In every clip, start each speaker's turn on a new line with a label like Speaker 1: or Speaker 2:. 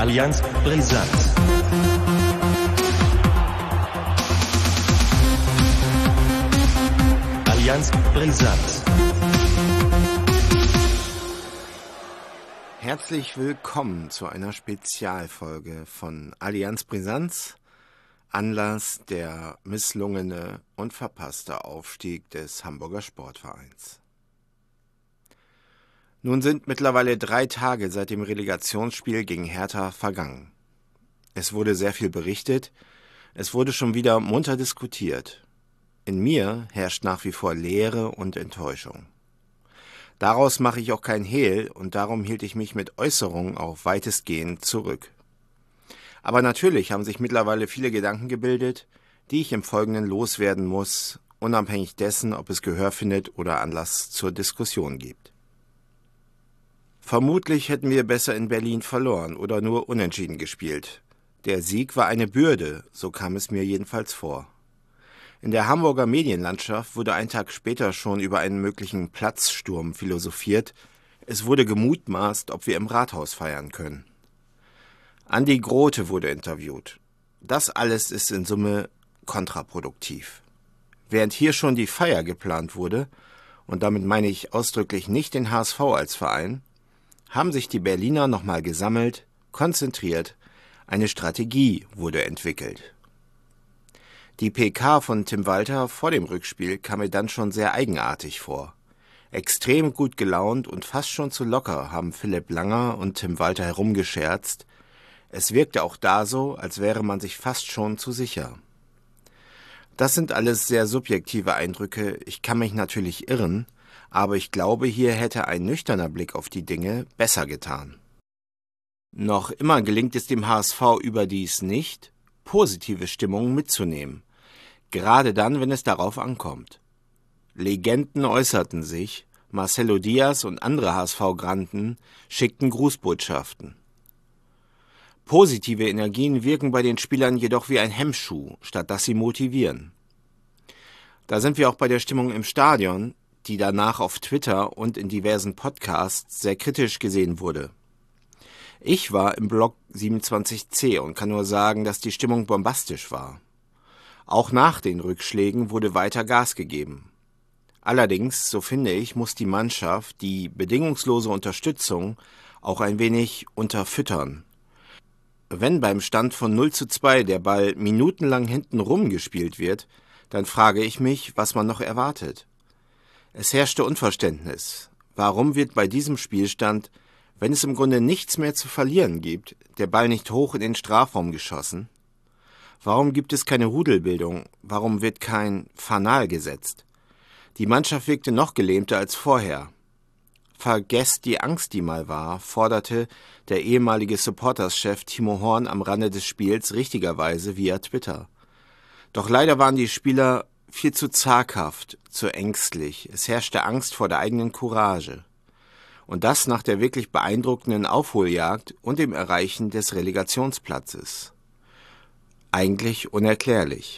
Speaker 1: Allianz Brisant. Allianz Brisant.
Speaker 2: Herzlich willkommen zu einer Spezialfolge von Allianz Brisanz. Anlass der misslungene und verpasste Aufstieg des Hamburger Sportvereins. Nun sind mittlerweile 3 Tage seit dem Relegationsspiel gegen Hertha vergangen. Es wurde sehr viel berichtet, es wurde schon wieder munter diskutiert. In mir herrscht nach wie vor Leere und Enttäuschung. Daraus mache ich auch kein Hehl und darum hielt ich mich mit Äußerungen auch weitestgehend zurück. Aber natürlich haben sich mittlerweile viele Gedanken gebildet, die ich im Folgenden loswerden muss, unabhängig dessen, ob es Gehör findet oder Anlass zur Diskussion gibt. Vermutlich hätten wir besser in Berlin verloren oder nur unentschieden gespielt. Der Sieg war eine Bürde, so kam es mir jedenfalls vor. In der Hamburger Medienlandschaft wurde ein Tag später schon über einen möglichen Platzsturm philosophiert. Es wurde gemutmaßt, ob wir im Rathaus feiern können. Andi Grote wurde interviewt. Das alles ist in Summe kontraproduktiv. Während hier schon die Feier geplant wurde, und damit meine ich ausdrücklich nicht den HSV als Verein, haben sich die Berliner nochmal gesammelt, konzentriert, eine Strategie wurde entwickelt. Die PK von Tim Walter vor dem Rückspiel kam mir dann schon sehr eigenartig vor. Extrem gut gelaunt und fast schon zu locker haben Philipp Langer und Tim Walter herumgescherzt. Es wirkte auch da so, als wäre man sich fast schon zu sicher. Das sind alles sehr subjektive Eindrücke, ich kann mich natürlich irren, aber ich glaube, hier hätte ein nüchterner Blick auf die Dinge besser getan. Noch immer gelingt es dem HSV überdies nicht, positive Stimmungen mitzunehmen, gerade dann, wenn es darauf ankommt. Legenden äußerten sich, Marcelo Diaz und andere HSV-Granden schickten Grußbotschaften. Positive Energien wirken bei den Spielern jedoch wie ein Hemmschuh, statt dass sie motivieren. Da sind wir auch bei der Stimmung im Stadion, die danach auf Twitter und in diversen Podcasts sehr kritisch gesehen wurde. Ich war im Block 27c und kann nur sagen, dass die Stimmung bombastisch war. Auch nach den Rückschlägen wurde weiter Gas gegeben. Allerdings, so finde ich, muss die Mannschaft die bedingungslose Unterstützung auch ein wenig unterfüttern. Wenn beim Stand von 0:2 der Ball minutenlang hinten rumgespielt wird, dann frage ich mich, was man noch erwartet. Es herrschte Unverständnis. Warum wird bei diesem Spielstand, wenn es im Grunde nichts mehr zu verlieren gibt, der Ball nicht hoch in den Strafraum geschossen? Warum gibt es keine Rudelbildung? Warum wird kein Fanal gesetzt? Die Mannschaft wirkte noch gelähmter als vorher. Vergesst die Angst, die mal war, forderte der ehemalige Supporterschef Timo Horn am Rande des Spiels richtigerweise via Twitter. Doch leider waren die Spieler viel zu zaghaft, zu ängstlich. Es herrschte Angst vor der eigenen Courage. Und das nach der wirklich beeindruckenden Aufholjagd und dem Erreichen des Relegationsplatzes. Eigentlich unerklärlich.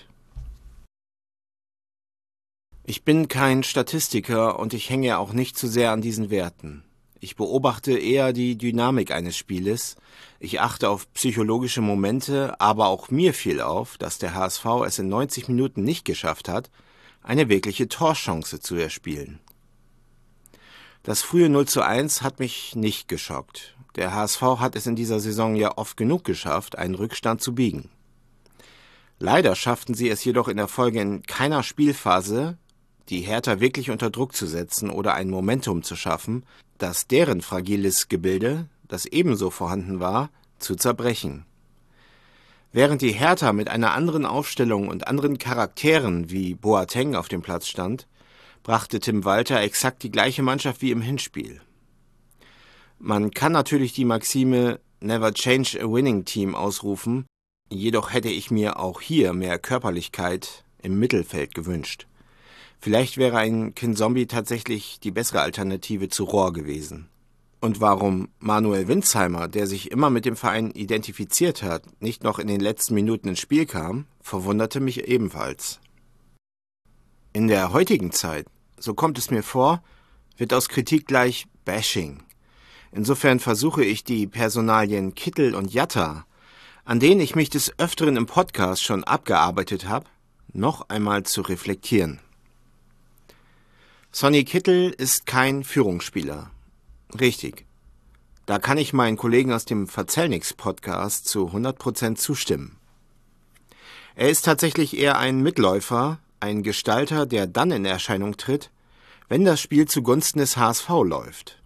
Speaker 2: Ich bin kein Statistiker und ich hänge auch nicht zu sehr an diesen Werten. Ich beobachte eher die Dynamik eines Spieles. Ich achte auf psychologische Momente, aber auch mir fiel auf, dass der HSV es in 90 Minuten nicht geschafft hat, eine wirkliche Torchance zu erspielen. Das frühe 0:1 hat mich nicht geschockt. Der HSV hat es in dieser Saison ja oft genug geschafft, einen Rückstand zu biegen. Leider schafften sie es jedoch in der Folge in keiner Spielphase, die Hertha wirklich unter Druck zu setzen oder ein Momentum zu schaffen, das deren fragiles Gebilde, das ebenso vorhanden war, zu zerbrechen. Während die Hertha mit einer anderen Aufstellung und anderen Charakteren wie Boateng auf dem Platz stand, brachte Tim Walter exakt die gleiche Mannschaft wie im Hinspiel. Man kann natürlich die Maxime "Never change a winning team" ausrufen, jedoch hätte ich mir auch hier mehr Körperlichkeit im Mittelfeld gewünscht. Vielleicht wäre ein Kinzombie tatsächlich die bessere Alternative zu Rohr gewesen. Und warum Manuel Winsheimer, der sich immer mit dem Verein identifiziert hat, nicht noch in den letzten Minuten ins Spiel kam, verwunderte mich ebenfalls. In der heutigen Zeit, so kommt es mir vor, wird aus Kritik gleich Bashing. Insofern versuche ich die Personalien Kittel und Jatta, an denen ich mich des Öfteren im Podcast schon abgearbeitet habe, noch einmal zu reflektieren. Sonny Kittel ist kein Führungsspieler. Richtig. Da kann ich meinen Kollegen aus dem Verzellnix-Podcast zu 100% zustimmen. Er ist tatsächlich eher ein Mitläufer, ein Gestalter, der dann in Erscheinung tritt, wenn das Spiel zugunsten des HSV läuft.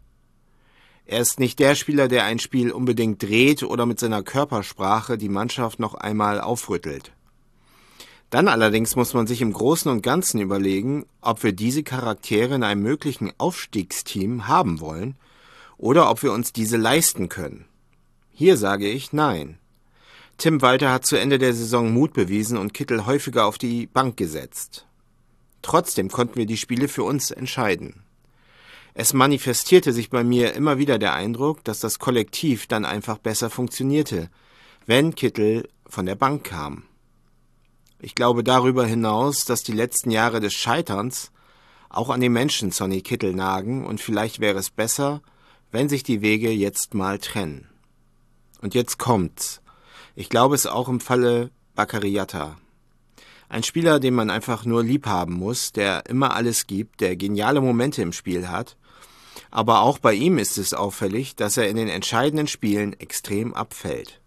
Speaker 2: Er ist nicht der Spieler, der ein Spiel unbedingt dreht oder mit seiner Körpersprache die Mannschaft noch einmal aufrüttelt. Dann allerdings muss man sich im Großen und Ganzen überlegen, ob wir diese Charaktere in einem möglichen Aufstiegsteam haben wollen oder ob wir uns diese leisten können. Hier sage ich nein. Tim Walter hat zu Ende der Saison Mut bewiesen und Kittel häufiger auf die Bank gesetzt. Trotzdem konnten wir die Spiele für uns entscheiden. Es manifestierte sich bei mir immer wieder der Eindruck, dass das Kollektiv dann einfach besser funktionierte, wenn Kittel von der Bank kam. Ich glaube darüber hinaus, dass die letzten Jahre des Scheiterns auch an den Menschen Sonny Kittel nagen und vielleicht wäre es besser, wenn sich die Wege jetzt mal trennen. Und jetzt kommt's. Ich glaube es auch im Falle Bakary Jatta. Ein Spieler, den man einfach nur lieb haben muss, der immer alles gibt, der geniale Momente im Spiel hat. Aber auch bei ihm ist es auffällig, dass er in den entscheidenden Spielen extrem abfällt.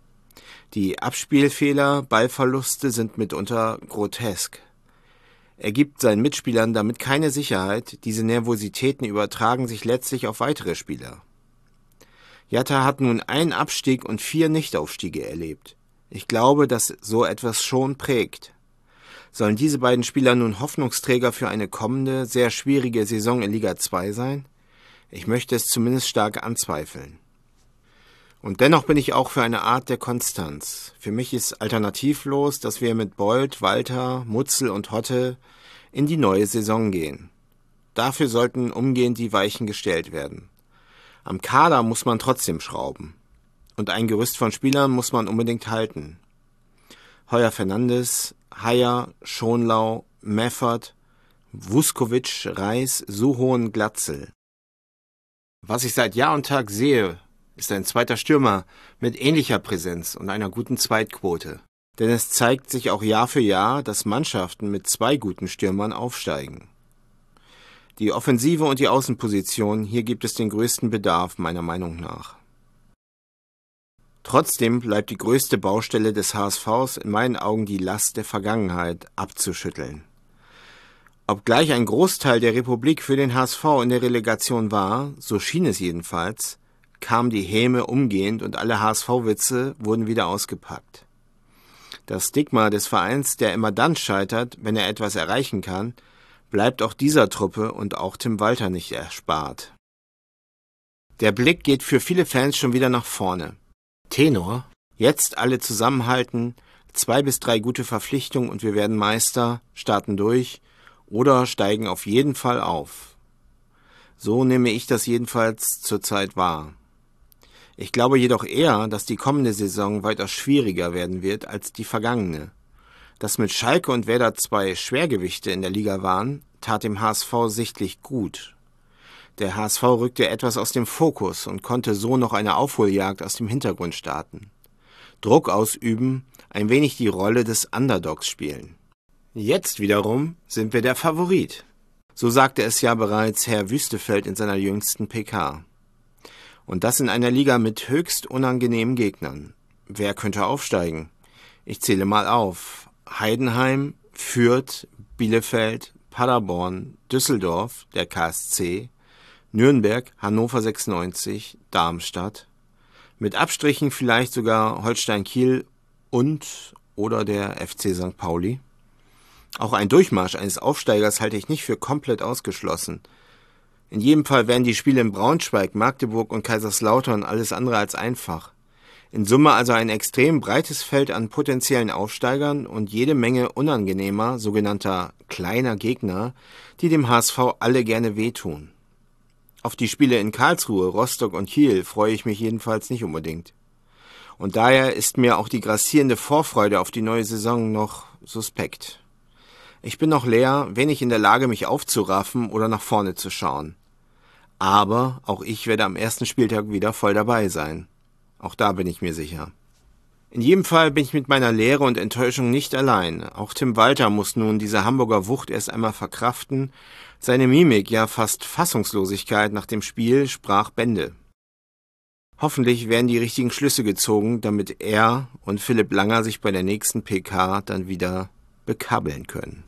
Speaker 2: Die Abspielfehler, Ballverluste sind mitunter grotesk. Er gibt seinen Mitspielern damit keine Sicherheit, diese Nervositäten übertragen sich letztlich auf weitere Spieler. Jatta hat nun einen Abstieg und 4 Nichtaufstiege erlebt. Ich glaube, dass so etwas schon prägt. Sollen diese beiden Spieler nun Hoffnungsträger für eine kommende, sehr schwierige Saison in Liga 2 sein? Ich möchte es zumindest stark anzweifeln. Und dennoch bin ich auch für eine Art der Konstanz. Für mich ist alternativlos, dass wir mit Bold, Walter, Mutzel und Hotte in die neue Saison gehen. Dafür sollten umgehend die Weichen gestellt werden. Am Kader muss man trotzdem schrauben. Und ein Gerüst von Spielern muss man unbedingt halten. Heuer Fernandes, Haier, Schonlau, Meffert, Vuskovic, Reis, Suhohn, Glatzel. Was ich seit Jahr und Tag sehe, ist ein zweiter Stürmer mit ähnlicher Präsenz und einer guten Zweitquote. Denn es zeigt sich auch Jahr für Jahr, dass Mannschaften mit 2 guten Stürmern aufsteigen. Die Offensive und die Außenposition, hier gibt es den größten Bedarf meiner Meinung nach. Trotzdem bleibt die größte Baustelle des HSVs in meinen Augen die Last der Vergangenheit abzuschütteln. Obgleich ein Großteil der Republik für den HSV in der Relegation war, so schien es jedenfalls, kam die Häme umgehend und alle HSV-Witze wurden wieder ausgepackt. Das Stigma des Vereins, der immer dann scheitert, wenn er etwas erreichen kann, bleibt auch dieser Truppe und auch Tim Walter nicht erspart. Der Blick geht für viele Fans schon wieder nach vorne. Tenor, jetzt alle zusammenhalten, 2 bis 3 gute Verpflichtungen und wir werden Meister, starten durch oder steigen auf jeden Fall auf. So nehme ich das jedenfalls zurzeit wahr. Ich glaube jedoch eher, dass die kommende Saison weitaus schwieriger werden wird als die vergangene. Dass mit Schalke und Werder 2 Schwergewichte in der Liga waren, tat dem HSV sichtlich gut. Der HSV rückte etwas aus dem Fokus und konnte so noch eine Aufholjagd aus dem Hintergrund starten. Druck ausüben, ein wenig die Rolle des Underdogs spielen. Jetzt wiederum sind wir der Favorit. So sagte es ja bereits Herr Wüstefeld in seiner jüngsten PK. Und das in einer Liga mit höchst unangenehmen Gegnern. Wer könnte aufsteigen? Ich zähle mal auf. Heidenheim, Fürth, Bielefeld, Paderborn, Düsseldorf, der KSC, Nürnberg, Hannover 96, Darmstadt. Mit Abstrichen vielleicht sogar Holstein Kiel und oder der FC St. Pauli. Auch ein Durchmarsch eines Aufsteigers halte ich nicht für komplett ausgeschlossen. In jedem Fall wären die Spiele in Braunschweig, Magdeburg und Kaiserslautern alles andere als einfach. In Summe also ein extrem breites Feld an potenziellen Aufsteigern und jede Menge unangenehmer, sogenannter kleiner Gegner, die dem HSV alle gerne wehtun. Auf die Spiele in Karlsruhe, Rostock und Kiel freue ich mich jedenfalls nicht unbedingt. Und daher ist mir auch die grassierende Vorfreude auf die neue Saison noch suspekt. Ich bin noch leer, wenig in der Lage, mich aufzuraffen oder nach vorne zu schauen. Aber auch ich werde am ersten Spieltag wieder voll dabei sein. Auch da bin ich mir sicher. In jedem Fall bin ich mit meiner Leere und Enttäuschung nicht allein. Auch Tim Walter muss nun diese Hamburger Wucht erst einmal verkraften. Seine Mimik, ja fast Fassungslosigkeit nach dem Spiel, sprach Bände. Hoffentlich werden die richtigen Schlüsse gezogen, damit er und Philipp Langer sich bei der nächsten PK dann wieder bekabbeln können.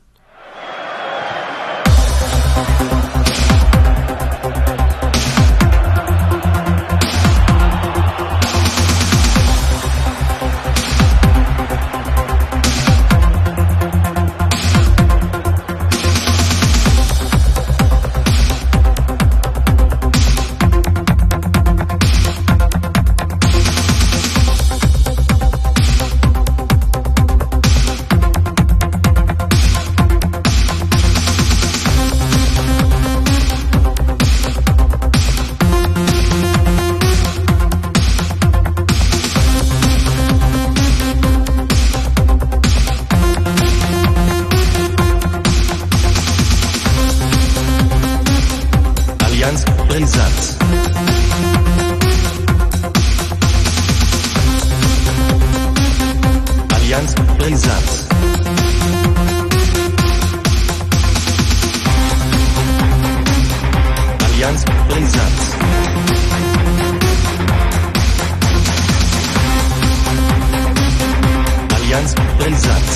Speaker 1: Allianz Brisant. Allianz Brisant. Allianz Brisant. Allianz Brisant.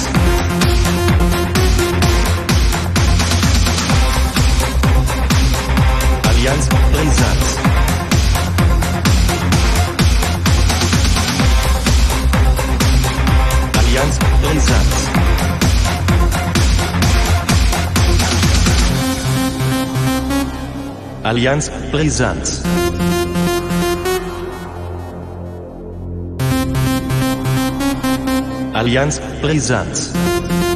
Speaker 1: Allianz Brisant. Allianz Brisant. Allianz Brisant. Allianz Brisant.